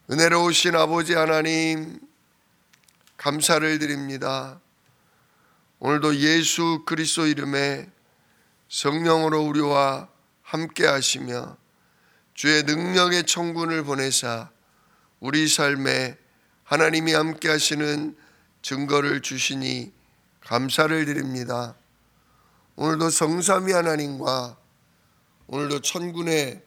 은혜로우신 아버지 하나님, 감사를 드립니다. 오늘도 예수 그리스도 이름에 성령으로 우리와 함께 하시며 주의 능력의 천군을 보내사 우리 삶에 하나님이 함께 하시는 증거를 주시니 감사를 드립니다. 오늘도 성삼위 하나님과 오늘도 천군의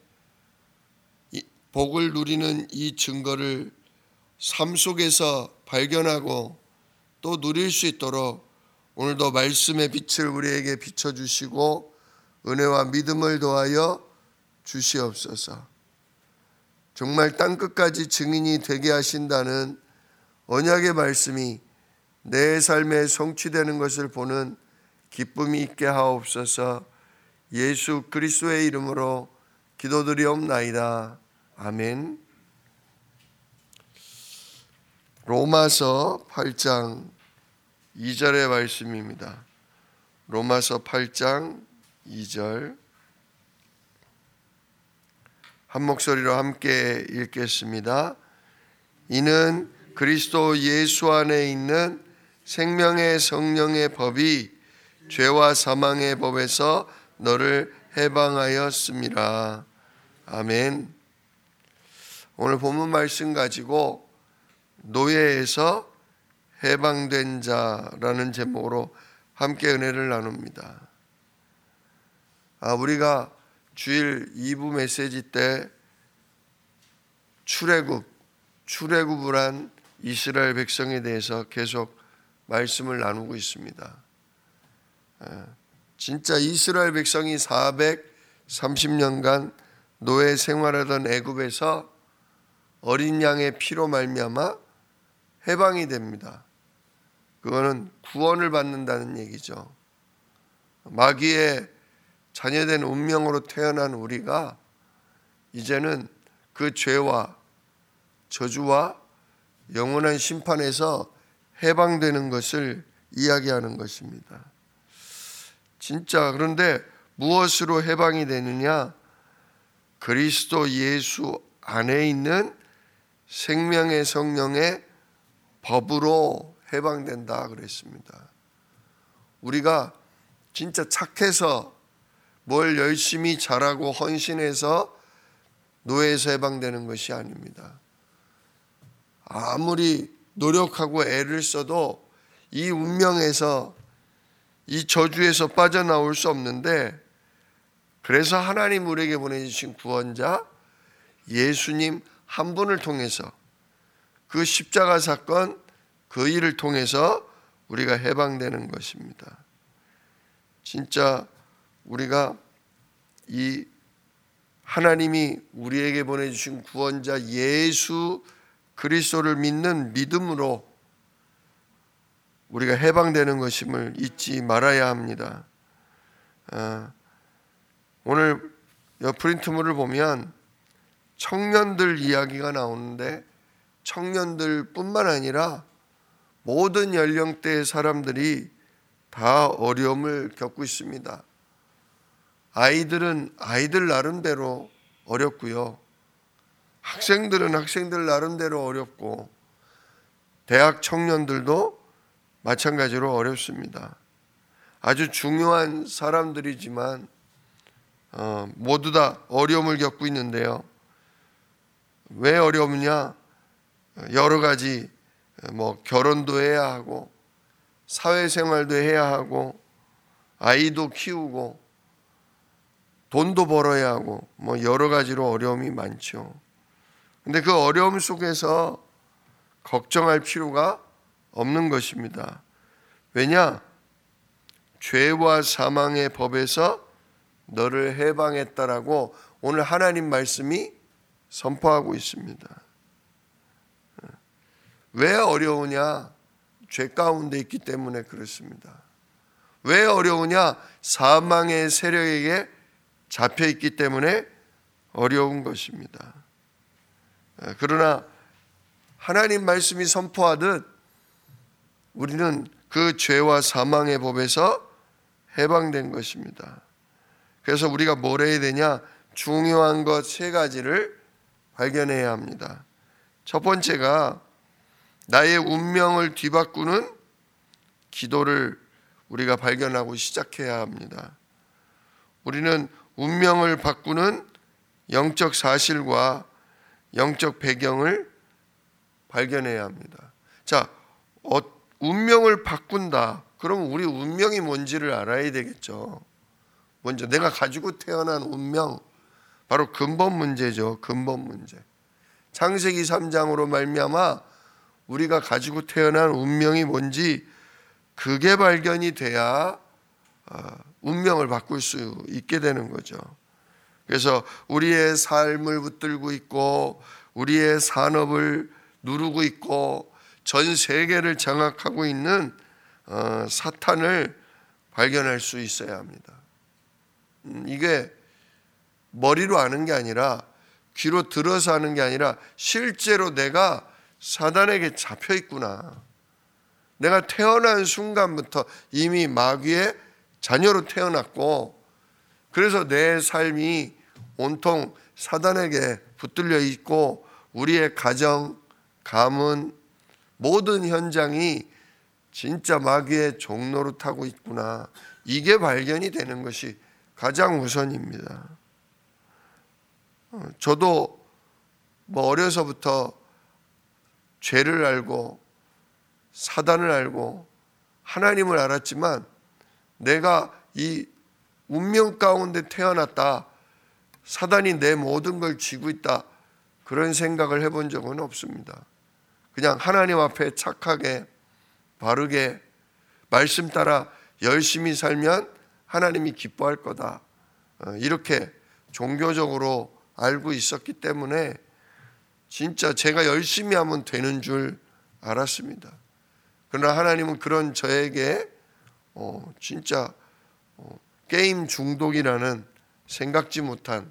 복을 누리는 이 증거를 삶 속에서 발견하고 또 누릴 수 있도록 오늘도 말씀의 빛을 우리에게 비춰주시고 은혜와 믿음을 더하여 주시옵소서. 정말 땅끝까지 증인이 되게 하신다는 언약의 말씀이 내 삶에 성취되는 것을 보는 기쁨이 있게 하옵소서. 예수 그리스도의 이름으로 기도드리옵나이다. 아멘. 로마서 8장 2절의 말씀입니다. 로마서 8장 2절 한 목소리로 함께 읽겠습니다. 이는 그리스도 예수 안에 있는 생명의 성령의 법이 죄와 사망의 법에서 너를 해방하였음이라. 아멘. 오늘 본문 말씀 가지고 노예에서 해방된 자라는 제목으로 함께 은혜를 나눕니다. 우리가 주일 2부 메시지 때 출애굽을 한 이스라엘 백성에 대해서 계속 말씀을 나누고 있습니다. 진짜 이스라엘 백성이 430년간 노예 생활하던 애굽에서 어린 양의 피로 말미암아 해방이 됩니다. 그거는 구원을 받는다는 얘기죠. 마귀의 자녀된 운명으로 태어난 우리가 이제는 그 죄와 저주와 영원한 심판에서 해방되는 것을 이야기하는 것입니다. 진짜 그런데 무엇으로 해방이 되느냐? 그리스도 예수 안에 있는 생명의 성령의 법으로 해방된다 그랬습니다. 우리가 진짜 착해서 뭘 열심히 잘하고 헌신해서 노예에서 해방되는 것이 아닙니다. 아무리 노력하고 애를 써도 이 운명에서 이 저주에서 빠져나올 수 없는데, 그래서 하나님 우리에게 보내주신 구원자 예수님 한 분을 통해서, 그 십자가 사건 그 일을 통해서 우리가 해방되는 것입니다. 진짜 우리가 이 하나님이 우리에게 보내주신 구원자 예수 그리스도를 믿는 믿음으로 우리가 해방되는 것임을 잊지 말아야 합니다. 오늘 프린트물을 보면 청년들 이야기가 나오는데, 청년들 뿐만 아니라 모든 연령대의 사람들이 다 어려움을 겪고 있습니다. 아이들은 아이들 나름대로 어렵고요. 학생들은 학생들 나름대로 어렵고, 대학 청년들도 마찬가지로 어렵습니다. 아주 중요한 사람들이지만 모두 다 어려움을 겪고 있는데요. 왜 어려우냐? 여러 가지 결혼도 해야 하고 사회생활도 해야 하고 아이도 키우고 돈도 벌어야 하고 여러 가지로 어려움이 많죠. 근데 그 어려움 속에서 걱정할 필요가 없는 것입니다. 왜냐? 죄와 사망의 법에서 너를 해방했다라고 오늘 하나님 말씀이 선포하고 있습니다. 왜 어려우냐? 죄 가운데 있기 때문에 그렇습니다. 왜 어려우냐? 사망의 세력에게 잡혀 있기 때문에 어려운 것입니다. 그러나 하나님 말씀이 선포하듯 우리는 그 죄와 사망의 법에서 해방된 것입니다. 그래서 우리가 뭘 해야 되냐? 중요한 것 세 가지를 발견해야 합니다. 첫 번째가 나의 운명을 뒤바꾸는 기도를 우리가 발견하고 시작해야 합니다. 우리는 운명을 바꾸는 영적 사실과 영적 배경을 발견해야 합니다. 자, 운명을 바꾼다. 그럼 우리 운명이 뭔지를 알아야 되겠죠. 먼저 내가 가지고 태어난 운명, 바로 근본 문제죠. 근본 문제. 창세기 3장으로 말미암아 우리가 가지고 태어난 운명이 뭔지 그게 발견이 돼야 운명을 바꿀 수 있게 되는 거죠. 그래서 우리의 삶을 붙들고 있고 우리의 산업을 누르고 있고 전 세계를 장악하고 있는 사탄을 발견할 수 있어야 합니다. 이게 머리로 아는 게 아니라 귀로 들어서 하는 게 아니라 실제로 내가 사단에게 잡혀 있구나. 내가 태어난 순간부터 이미 마귀의 자녀로 태어났고 그래서 내 삶이 온통 사단에게 붙들려 있고 우리의 가정, 가문, 모든 현장이 진짜 마귀의 종노릇하고 있구나. 이게 발견이 되는 것이 가장 우선입니다. 저도 어려서부터 죄를 알고 사단을 알고 하나님을 알았지만 내가 이 운명 가운데 태어났다. 사단이 내 모든 걸 쥐고 있다. 그런 생각을 해본 적은 없습니다. 그냥 하나님 앞에 착하게 바르게 말씀 따라 열심히 살면 하나님이 기뻐할 거다. 이렇게 종교적으로 알고 있었기 때문에 진짜 제가 열심히 하면 되는 줄 알았습니다. 그러나 하나님은 그런 저에게 진짜 게임 중독이라는 생각지 못한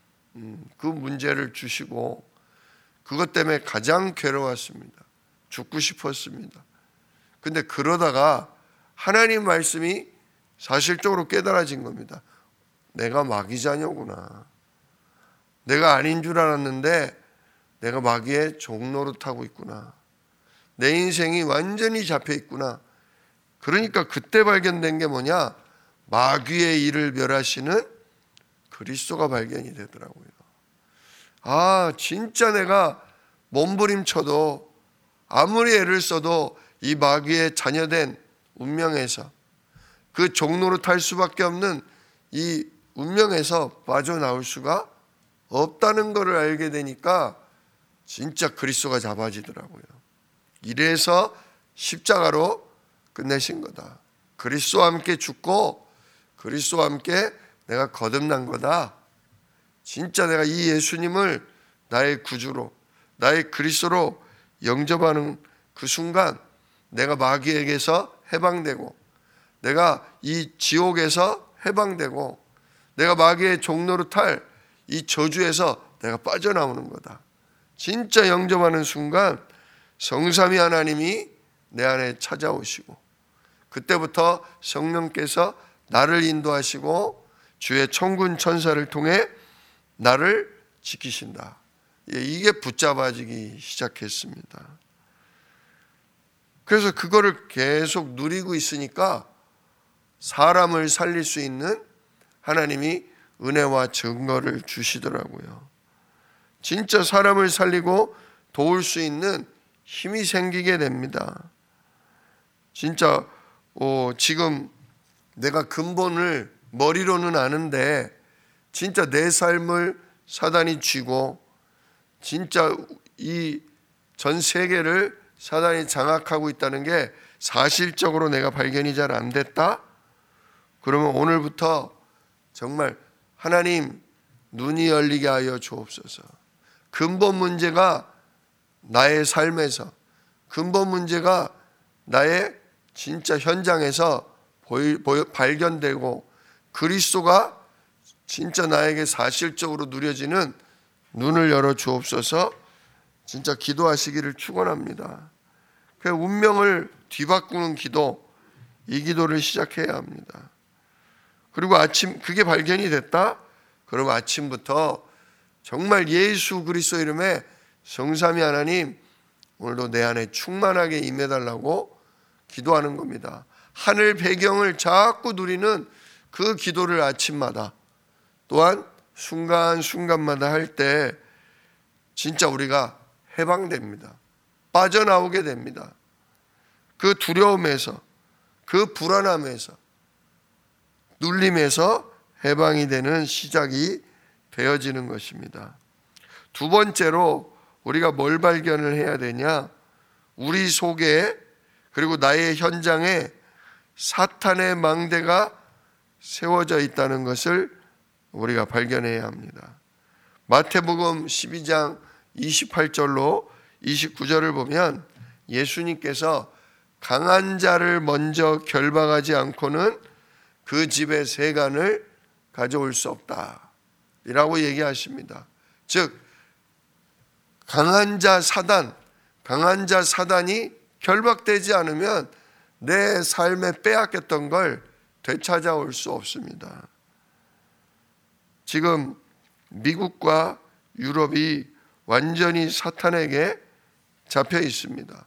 그 문제를 주시고 그것 때문에 가장 괴로웠습니다. 죽고 싶었습니다. 근데 그러다가 하나님 말씀이 사실적으로 깨달아진 겁니다. 내가 마귀 자녀구나. 내가 아닌 줄 알았는데 내가 마귀의 종노릇하고 있구나. 내 인생이 완전히 잡혀 있구나. 그러니까 그때 발견된 게 뭐냐? 마귀의 일을 멸하시는 그리스도가 발견이 되더라고요. 아, 진짜 내가 몸부림쳐도 아무리 애를 써도 이 마귀의 자녀된 운명에서 그 종노릇할 수밖에 없는 이 운명에서 빠져나올 수가 없다는 것을 알게 되니까 진짜 그리스도가 잡아지더라고요. 이래서 십자가로 끝내신 거다. 그리스도와 함께 죽고 그리스도와 함께 내가 거듭난 거다. 진짜 내가 이 예수님을 나의 구주로 나의 그리스도로 영접하는 그 순간 내가 마귀에게서 해방되고 내가 이 지옥에서 해방되고 내가 마귀의 종노릇할 이 저주에서 내가 빠져나오는 거다. 진짜 영접하는 순간 성삼위 하나님이 내 안에 찾아오시고 그때부터 성령께서 나를 인도하시고 주의 천군 천사를 통해 나를 지키신다. 이게 붙잡아지기 시작했습니다. 그래서 그거를 계속 누리고 있으니까 사람을 살릴 수 있는 하나님이 은혜와 증거를 주시더라고요. 진짜 사람을 살리고 도울 수 있는 힘이 생기게 됩니다. 진짜 지금 내가 근본을 머리로는 아는데 진짜 내 삶을 사단이 쥐고 진짜 이 전 세계를 사단이 장악하고 있다는 게 사실적으로 내가 발견이 잘 안 됐다? 그러면 오늘부터 정말 하나님 눈이 열리게 하여 주옵소서. 근본 문제가 나의 삶에서 근본 문제가 나의 진짜 현장에서 발견되고 그리스도가 진짜 나에게 사실적으로 누려지는 눈을 열어 주옵소서. 진짜 기도하시기를 축원합니다. 그 운명을 뒤바꾸는 기도, 이 기도를 시작해야 합니다. 그리고 아침 그게 발견이 됐다? 그럼 아침부터 정말 예수 그리스도 이름에 성삼위 하나님, 오늘도 내 안에 충만하게 임해달라고 기도하는 겁니다. 하늘 배경을 자꾸 누리는 그 기도를 아침마다, 또한 순간순간마다 할 때 진짜 우리가 해방됩니다. 빠져나오게 됩니다. 그 두려움에서, 그 불안함에서, 눌림에서 해방이 되는 시작이 되어지는 것입니다. 두 번째로 우리가 뭘 발견을 해야 되냐? 우리 속에, 그리고 나의 현장에 사탄의 망대가 세워져 있다는 것을 우리가 발견해야 합니다. 마태복음 12장 28절로 29절을 보면 예수님께서 강한 자를 먼저 결박하지 않고는 그 집의 세간을 가져올 수 없다 이라고 얘기하십니다. 즉 강한 자 사단이 결박되지 않으면 내 삶에 빼앗겼던 걸 되찾아올 수 없습니다. 지금 미국과 유럽이 완전히 사탄에게 잡혀 있습니다.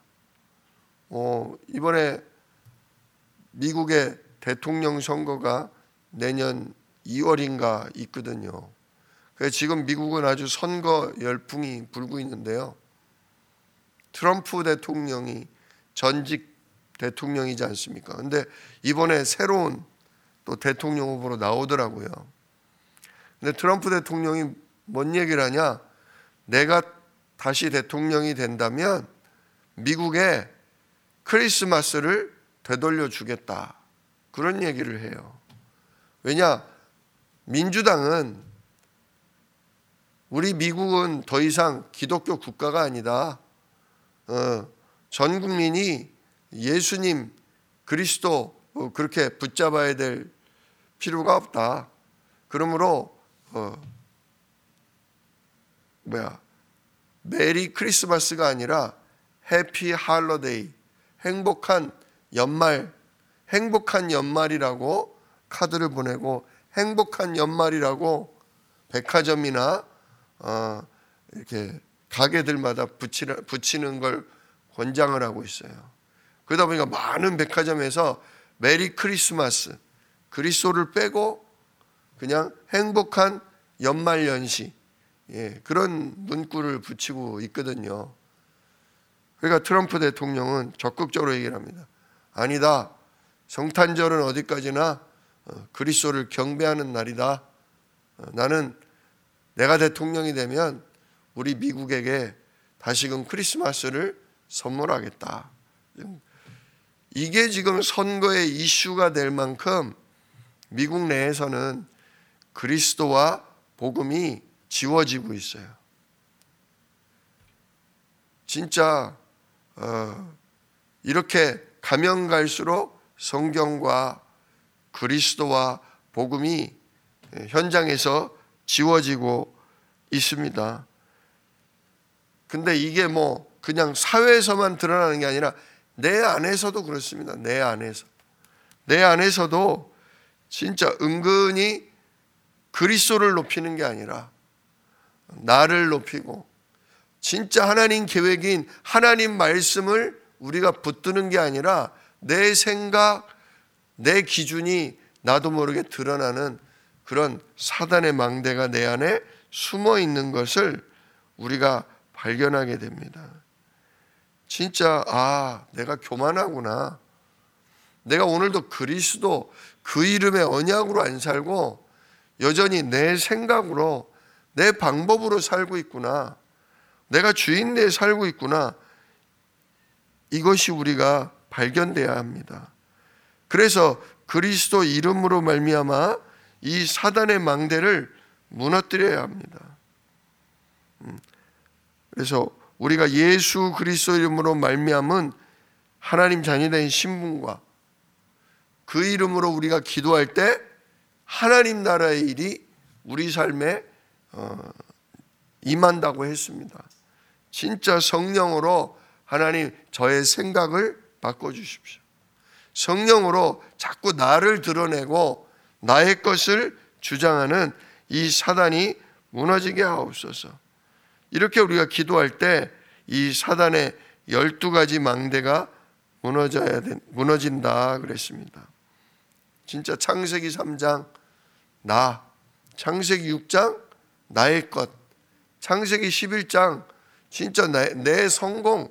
이번에 미국의 대통령 선거가 내년 2월인가 있거든요. 그래서 지금 미국은 아주 선거 열풍이 불고 있는데요. 트럼프 대통령이 전직 대통령이지 않습니까? 근데 이번에 새로운 또 대통령 후보로 나오더라고요. 근데 트럼프 대통령이 뭔 얘기를 하냐? 내가 다시 대통령이 된다면 미국에 크리스마스를 되돌려 주겠다. 그런 얘기를 해요. 왜냐? 민주당은 우리 미국은 더 이상 기독교 국가가 아니다. 전 국민이 예수님, 그리스도 그렇게 붙잡아야 될 필요가 없다. 그러므로 메리 크리스마스가 아니라 해피 할러데이, 행복한 연말이라고 카드를 보내고 행복한 연말이라고 백화점이나 이렇게 가게들마다 붙이는 걸 권장을 하고 있어요. 그러다 보니까 많은 백화점에서 메리 크리스마스, 그리스도를 빼고 그냥 행복한 연말연시, 그런 문구를 붙이고 있거든요. 그러니까 트럼프 대통령은 적극적으로 얘기를 합니다. 아니다. 성탄절은 어디까지나 그리스도를 경배하는 날이다. 나는 내가 대통령이 되면 우리 미국에게 다시금 크리스마스를 선물하겠다. 이게 지금 선거의 이슈가 될 만큼 미국 내에서는 그리스도와 복음이 지워지고 있어요. 진짜 이렇게 가면 갈수록 성경과 그리스도와 복음이 현장에서 지워지고 있습니다. 근데 이게 그냥 사회에서만 드러나는 게 아니라 내 안에서도 그렇습니다. 내 안에서도 진짜 은근히 그리스도를 높이는 게 아니라 나를 높이고 진짜 하나님 계획인 하나님 말씀을 우리가 붙드는 게 아니라 내 생각, 내 기준이 나도 모르게 드러나는 그런 사단의 망대가 내 안에 숨어 있는 것을 우리가 발견하게 됩니다. 진짜 내가 교만하구나. 내가 오늘도 그리스도 그 이름의 언약으로 안 살고 여전히 내 생각으로 내 방법으로 살고 있구나. 내가 주인내에 살고 있구나. 이것이 우리가 발견돼야 합니다. 그래서 그리스도 이름으로 말미암아 이 사단의 망대를 무너뜨려야 합니다. 그래서 우리가 예수 그리스도 이름으로 말미암은 하나님 자녀된 신분과 그 이름으로 우리가 기도할 때 하나님 나라의 일이 우리 삶에 임한다고 했습니다. 진짜 성령으로 하나님 저의 생각을 바꿔주십시오. 성령으로 자꾸 나를 드러내고 나의 것을 주장하는 이 사단이 무너지게 하옵소서. 이렇게 우리가 기도할 때 이 사단의 12가지 망대가 무너진다 그랬습니다. 진짜 창세기 3장 나, 창세기 6장 나의 것, 창세기 11장 진짜 내 성공,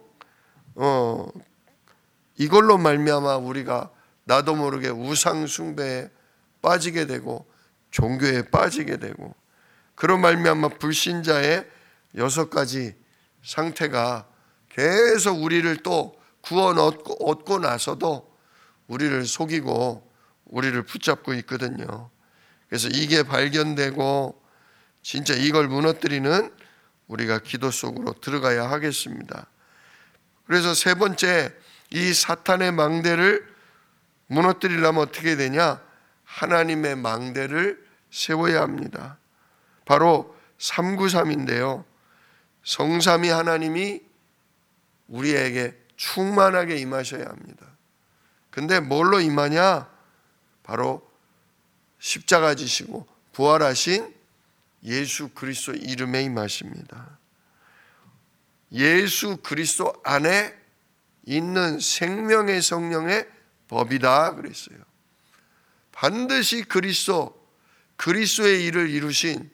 이걸로 말미암아 우리가 나도 모르게 우상 숭배에 빠지게 되고 종교에 빠지게 되고, 그런 말미암아 불신자의 6가지 상태가 계속 우리를 또 구원 얻고 나서도 우리를 속이고 우리를 붙잡고 있거든요. 그래서 이게 발견되고 진짜 이걸 무너뜨리는 우리가 기도 속으로 들어가야 하겠습니다. 그래서 세 번째, 이 사탄의 망대를 무너뜨리려면 어떻게 되냐? 하나님의 망대를 세워야 합니다. 바로 393인데요. 성삼위 하나님이 우리에게 충만하게 임하셔야 합니다. 근데 뭘로 임하냐? 바로 십자가 지시고 부활하신 예수 그리스도 이름에 임하십니다. 예수 그리스도 안에 있는 생명의 성령의 법이다 그랬어요. 반드시 그리스도의 일을 이루신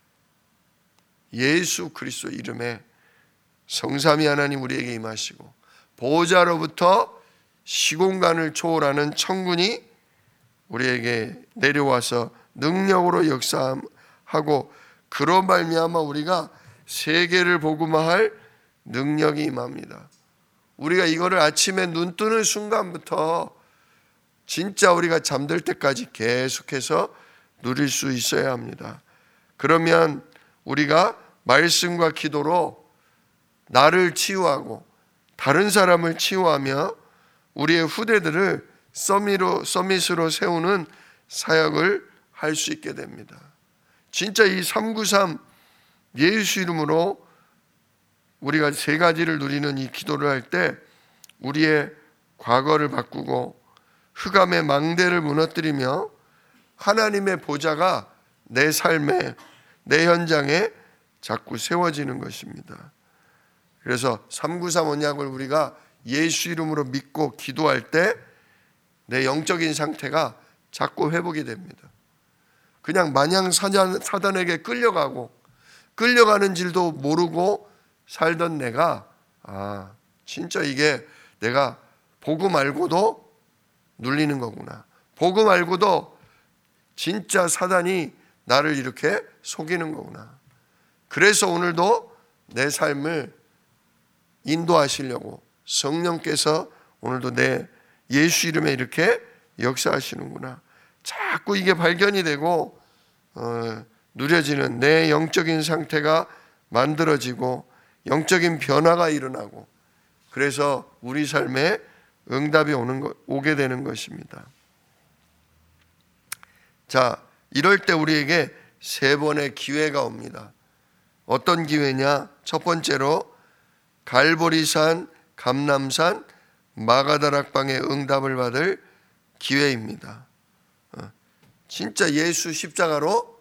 예수 그리스도 이름에 성삼위 하나님 우리에게 임하시고, 보호자로부터 시공간을 초월하는 천군이 우리에게 내려와서 능력으로 역사하고, 그로 말미암아 우리가 세계를 복음화할 능력이 임합니다. 우리가 이거를 아침에 눈 뜨는 순간부터 진짜 우리가 잠들 때까지 계속해서 누릴 수 있어야 합니다. 그러면 우리가 말씀과 기도로 나를 치유하고 다른 사람을 치유하며 우리의 후대들을 서밋으로 세우는 사역을 할 수 있게 됩니다. 진짜 이 393 예수 이름으로 우리가 세 가지를 누리는 이 기도를 할 때 우리의 과거를 바꾸고 흑암의 망대를 무너뜨리며 하나님의 보좌가 내 삶에, 내 현장에 자꾸 세워지는 것입니다. 그래서 393 언약을 우리가 예수 이름으로 믿고 기도할 때 내 영적인 상태가 자꾸 회복이 됩니다. 그냥 마냥 사단에게 끌려가는 줄도 모르고 살던 내가 진짜 이게 내가 보고 말고도 눌리는 거구나. 보고 말고도 진짜 사단이 나를 이렇게 속이는 거구나. 그래서 오늘도 내 삶을 인도하시려고 성령께서 오늘도 내 예수 이름에 이렇게 역사하시는구나. 자꾸 이게 발견이 되고 누려지는 내 영적인 상태가 만들어지고 영적인 변화가 일어나고, 그래서 우리 삶에 응답이 오게 되는 것입니다. 자, 이럴 때 우리에게 세 번의 기회가 옵니다. 어떤 기회냐? 첫 번째로 갈보리산, 감람산, 마가다락방의 응답을 받을 기회입니다. 진짜 예수 십자가로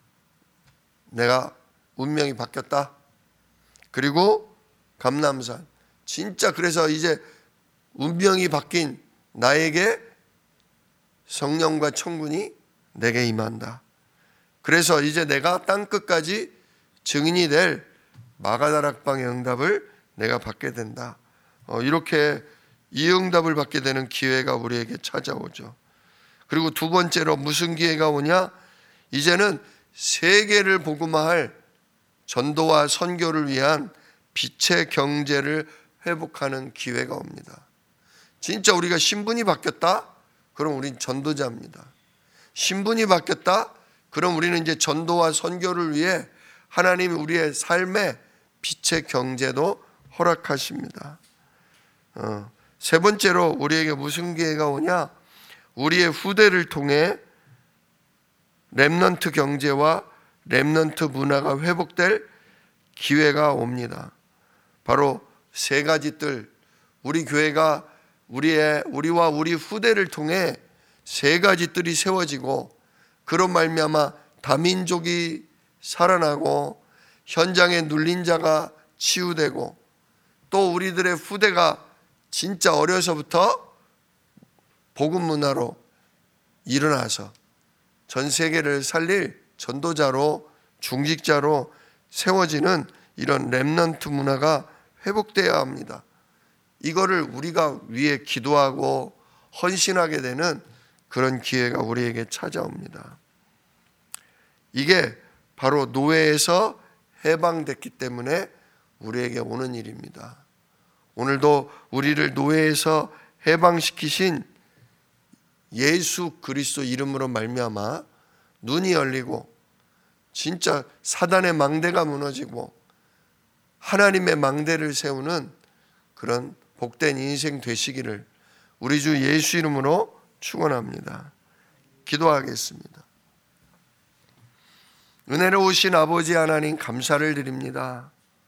내가 운명이 바뀌었다. 그리고 감람산, 진짜 그래서 이제 운명이 바뀐 나에게 성령과 천군이 내게 임한다. 그래서 이제 내가 땅끝까지 증인이 될 마가다락방의 응답을 내가 받게 된다. 이렇게 이 응답을 받게 되는 기회가 우리에게 찾아오죠. 그리고 두 번째로 무슨 기회가 오냐? 이제는 세계를 복음화할 전도와 선교를 위한 빛의 경제를 회복하는 기회가 옵니다. 진짜 우리가 신분이 바뀌었다? 그럼 우린 전도자입니다. 신분이 바뀌었다? 그럼 우리는 이제 전도와 선교를 위해 하나님이 우리의 삶에 빛의 경제도 허락하십니다. 세 번째로 우리에게 무슨 기회가 오냐? 우리의 후대를 통해 렘넌트 경제와 렘넌트 문화가 회복될 기회가 옵니다. 바로 세 가지 뜰, 우리 교회가 우리와 우리 후대를 통해 세 가지 뜰이 세워지고, 그런 말미암아 다민족이 살아나고 현장에 눌린 자가 치유되고, 또 우리들의 후대가 진짜 어려서부터 복음 문화로 일어나서 전 세계를 살릴 전도자로, 중직자로 세워지는 이런 렘넌트 문화가 회복되어야 합니다. 이거를 우리가 위해 기도하고 헌신하게 되는 그런 기회가 우리에게 찾아옵니다. 이게 바로 노예에서 해방됐기 때문에 우리에게 오는 일입니다. 오늘도 우리를 노예에서 해방시키신 예수 그리스도 이름으로 말미암아 눈이 열리고 진짜 사단의 망대가 무너지고 하나님의 망대를 세우는 그런 복된 인생 되시기를 우리 주 예수 이름으로 축원합니다. 기도하겠습니다. 은혜로우신 아버지 하나님, 감사를 드립니다.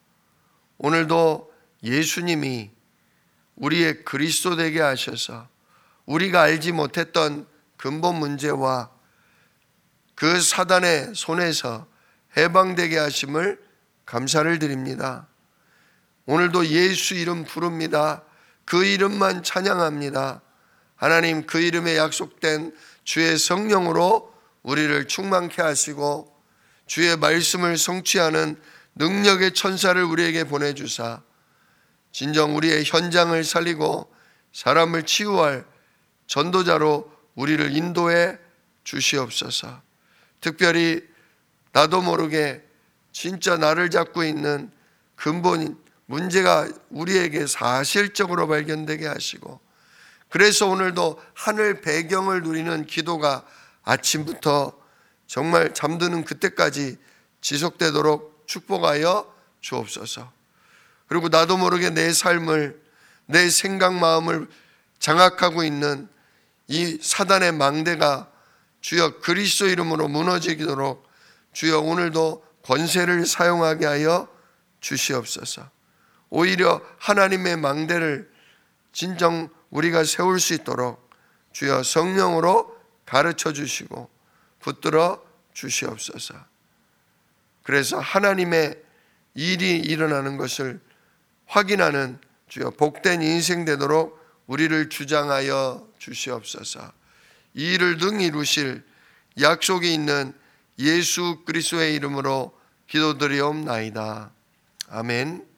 오늘도 예수님이 우리의 그리스도 되게 하셔서 우리가 알지 못했던 근본 문제와 그 사단의 손에서 해방되게 하심을 감사를 드립니다. 오늘도 예수 이름 부릅니다. 그 이름만 찬양합니다. 하나님, 그 이름에 약속된 주의 성령으로 우리를 충만케 하시고 주의 말씀을 성취하는 능력의 천사를 우리에게 보내주사 진정 우리의 현장을 살리고 사람을 치유할 전도자로 우리를 인도해 주시옵소서. 특별히 나도 모르게 진짜 나를 잡고 있는 근본인 문제가 우리에게 사실적으로 발견되게 하시고, 그래서 오늘도 하늘 배경을 누리는 기도가 아침부터 정말 잠드는 그때까지 지속되도록 축복하여 주옵소서. 그리고 나도 모르게 내 삶을, 내 생각 마음을 장악하고 있는 이 사단의 망대가 주여 그리스도 이름으로 무너지도록 주여 오늘도 권세를 사용하게 하여 주시옵소서. 오히려 하나님의 망대를 진정 우리가 세울 수 있도록 주여 성령으로 가르쳐 주시고 붙들어 주시옵소서. 그래서 하나님의 일이 일어나는 것을 확인하는 주여 복된 인생 되도록 우리를 주장하여 주시옵소서. 이 일을 능히 이루실 약속이 있는 예수 그리스도의 이름으로 기도드리옵나이다. 아멘.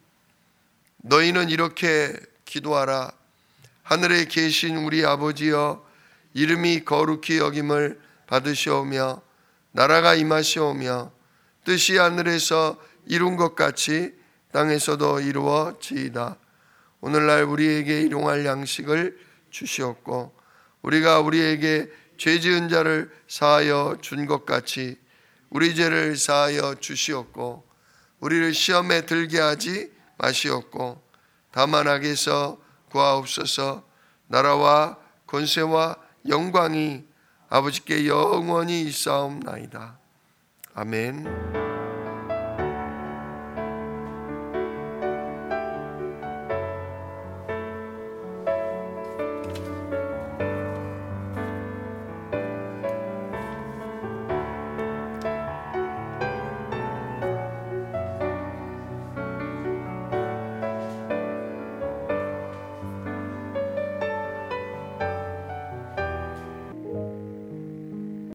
너희는 이렇게 기도하라. 하늘에 계신 우리 아버지여, 이름이 거룩히 여김을 받으시오며 나라가 임하시오며 뜻이 하늘에서 이룬 것 같이 땅에서도 이루어지이다. 오늘날 우리에게 일용할 양식을 주시옵고 우리가 우리에게 죄 지은 자를 사하여 준 것 같이 우리 죄를 사하여 주시옵고 우리를 시험에 들게 하지 마시옵고 다만 악에서 구하옵소서. 나라와 권세와 영광이 아버지께 영원히 있사옵나이다. 아멘.